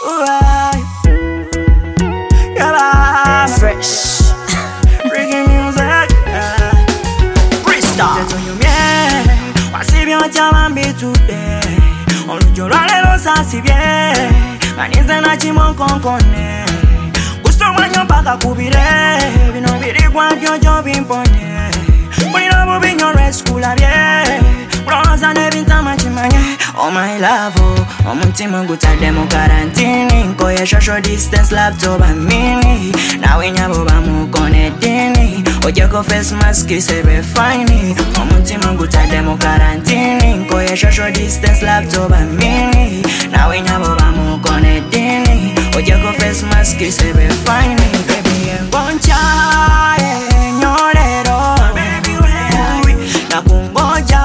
Fresh Reggae music Freestyle wasibyo kyabambi tudde olujjo lwalero saasibye ganize na kimokonkone kusomanya mpaka kubire bino birigwa byojo bimpone mulina bubinyo lwesikulabye mulowooza n'ebintama kimanye oh my love omutima gutadde mu karantini nkoye social distance laptop mini nawe nyabo bamukonedini ojeko face mask sebe fine omutima gutadde mu karantini nkoye social distance laptop mini nawe nyabo bamukonedini ojeko face mask sebe fine baby engoncha nyorero baby we nakungoja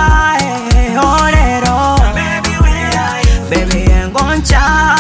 orero baby engoncha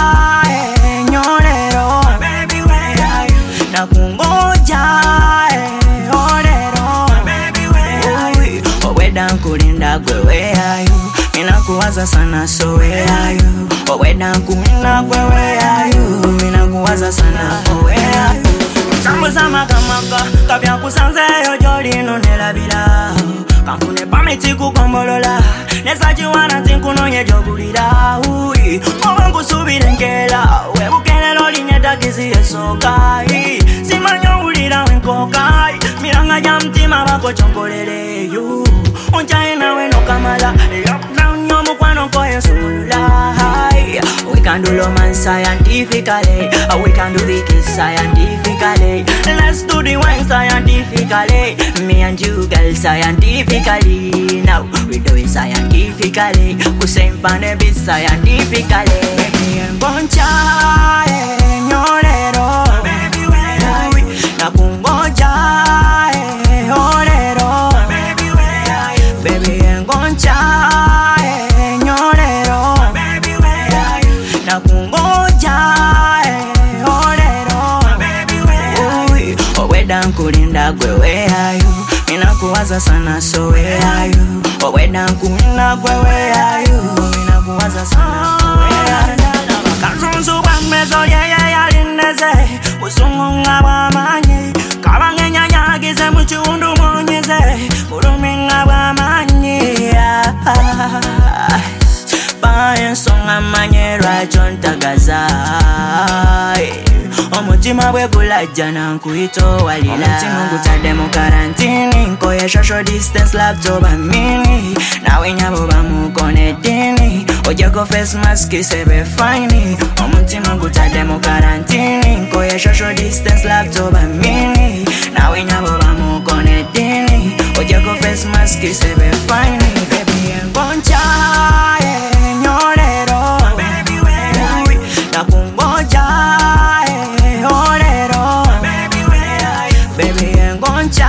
nyorero baby we nakungoja orero baby we oweda nkulinda gwe weayo minakuwaza sana so weayo oweda nkumina gwe weayo minakuwaza sana weayo Sambuza makamaka kapya kusanzeyo jolino nelabira kanfune pamiti kukombolola nesajiwana tinkunonye jogulira uyi owangu subire nkela webukelelo linye takizi yesoka simanyo ulira wenkoka miranga ja mtima bako chonkoleleyo onchaye nawe nokamala lockdown yomukwano koye sumulula we can do romance scientifically we can do the kiss scientifically let's do the wine scientifically me and you girl scientifically now we do it scientifically kusempane bit scientifically baby engoncha nyorero baby we nakungoja orero baby we baby engoncha nyorero baby we nakungoja orero baby we oweda nkulinda gwe weayo minakuwaza sana so weayo oweda nkumina gwe weayo minakuwaza sana weayo kanzunzu bwamezo yeye yalindeze busungunga bwamanyi kabangenyanyagize mu kiwundu mwonyeze buluminga bwamanyi ensonga manye lwakyo ntagaza omutima bwe gulajja nankuyita owalira omutima gutadde mu karantini nkoye social distance laptop mini nawe nyabo bamukonedini ojeko face mask sebe fine omutima gutadde mu karantini nkoye social distance laptop mini nawe nyabo bamukonedini ojeko face mask sebe fine baby engoncha nyorero baby we nakungoja orero baby we baby engoncha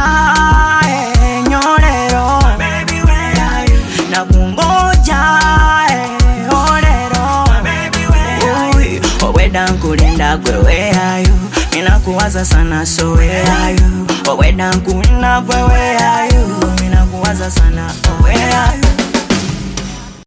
nyorero baby we nakungoja orero baby we oweda nkulinda gwe weayo minakuwaza sana so weayo oweda nkumina gwe weayo minakuwaza sana weayo